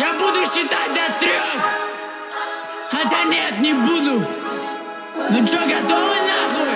Я буду считать до 3. Хотя нет, не буду. Ну чё, готовы нахуй?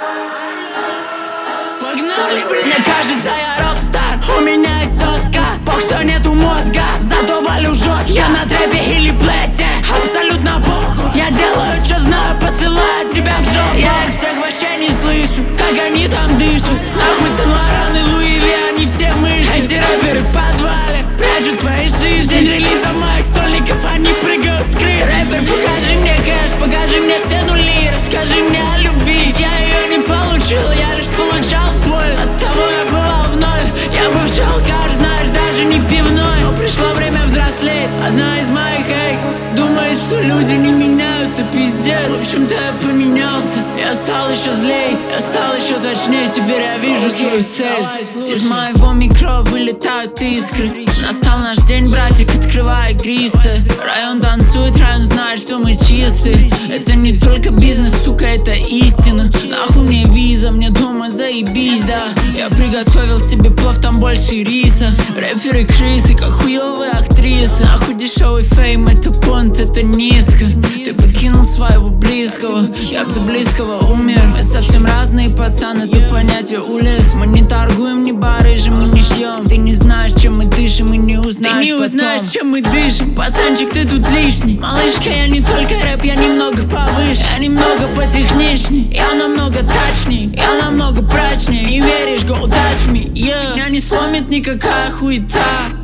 Погнали, блин. Мне кажется, я рокстар, у меня есть тоска. Бог, что нету мозга, зато валю жестко. Я на трэпе или плесе, абсолютно похуй. Я делаю, что знаю, посылаю тебя в жопу. Я их всех вообще не слышу, как они там дышат. Нахуй Сен-Лоран и Луи Ви, они все мыши. Эти рэперы в подвале прячут свои шишки. В день релиза моих стольников они прыгают с крыш. Рэпер, покажи мне кэш, покажи мне все нули. Расскажи мне о любви, ведь я ее не получил, я лишь получал боль. Оттого я бывал в ноль, я бы в шелках, знаешь, даже не пивной. Но пришло время взрослеть, одна из моих экс думает, что люди не меняются, пиздец. В общем-то я поменялся, я стал еще злей, я стал еще точнее. Теперь я вижу свою цель. Из моего микро вылетают искры. Настал наш день, братик, открывай игристое. Район танцует, район знает, что мы чистые. Это не только бизнес, сука, это истина. Нахуй мне виза, мне дома заебись, да. Я приготовил себе плов, там больше риса. Рэперы крысы, как хуёвые актрисы. Нахуй дешевый фейм, это понт, это низко. Ты покинул своего близкого, я б за близкого умер. Мы совсем разные пацаны, ты понятие улез. Мы не торгуем, не барыжим, мы не шьем. Ты не знаешь, чем мы дышим, и не узнаешь. Ты не узнаешь, чем мы дышим. Пацанчик, ты тут лишний. Малышка, я не только рэп, я немного повыше. Я немного потехничней, я намного точней, я намного прачней. Не веришь, go touch me, yeah. Меня не сломит никакая хуета.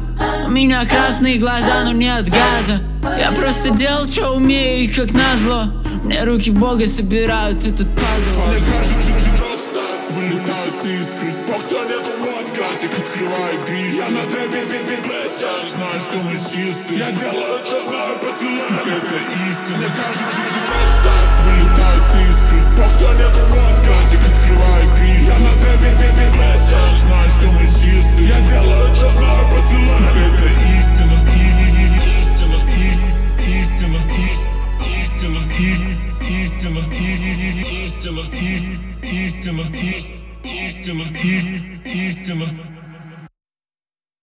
У меня красные глаза, но нет газа. Я просто делал, что умею, и как назло мне руки Бога собирают этот пазл. Мне кажется, рокстар, вылетают искры. Бог, кто нету мозга, открывай грязь. Я на трэпе плесе, знаю, что мы чистые. Я делаю, что знаю, посылаю, это истина. Мне кажется, рокстар, вылетают искры. Бог, кто нету мозга, открывай грязь. Я на трэпе плесе, знаю, что мы чистые. Я делаю, что знаю, посылаю, это истина. Истина, истина, истина, истина, истина, истина, истина, истина, истина, истина.